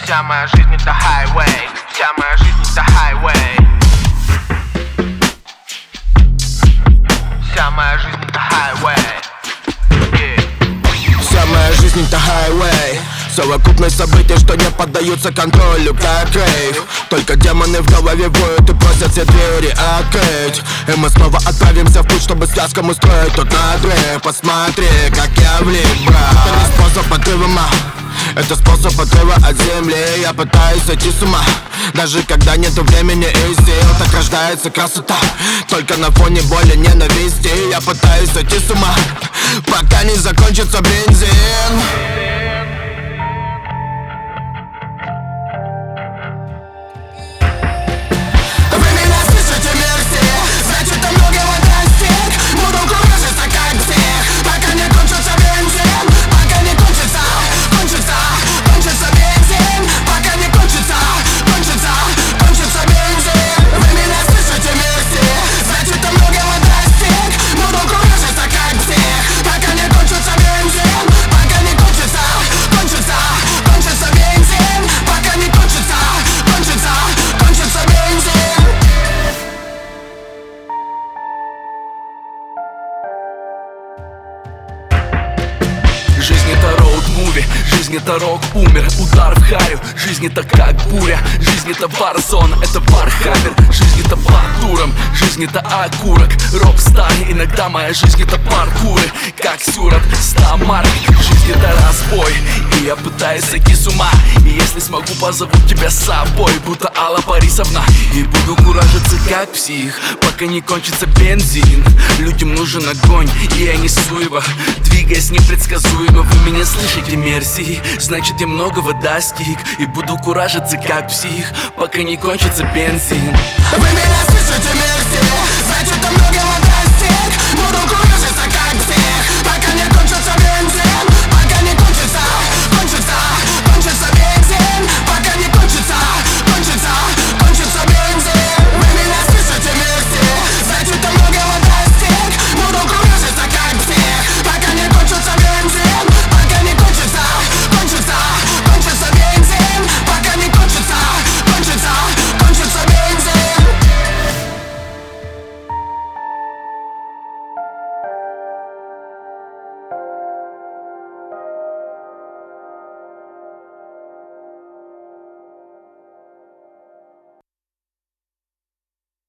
Вся моя жизнь это хайвей, вся моя жизнь это хайвей. Вся моя жизнь это хайвей. Вся моя жизнь это хайвей. Совокупность событий, что не поддаются контролю, как рейв. Только демоны в голове воют и просят все двери открыть. И мы снова отправимся в путь, чтобы связком устроить тот надрыв. Посмотри, как я влип, брат. Это не способ отрыва, это способ отрыва от земли. Я пытаюсь сойти с ума, даже когда нету времени и сил. Так рождается красота, только на фоне боли, ненависти. Я пытаюсь сойти с ума, пока не закончится бензин. Жизнь это роуд-муви, жизнь это рок, умер, удар в харю. Жизнь это как буря, жизнь это варзон, это вархаммер. Жизнь это по турам, жизнь это окурок, рок-стар. Иногда моя жизнь это паркуры, как сюрат 100 марок. Жизнь это разбой, и я пытаюсь сойти с ума. И если смогу, позову тебя с собой, будто Алла Борисовна. И буду куражиться как псих, пока не кончится бензин. Людям нужен огонь, и я несу его, двигаясь непредсказуемо. Вы меня слышите, мерси, значит я многого достиг. И буду куражиться как псих, пока не кончится бензин.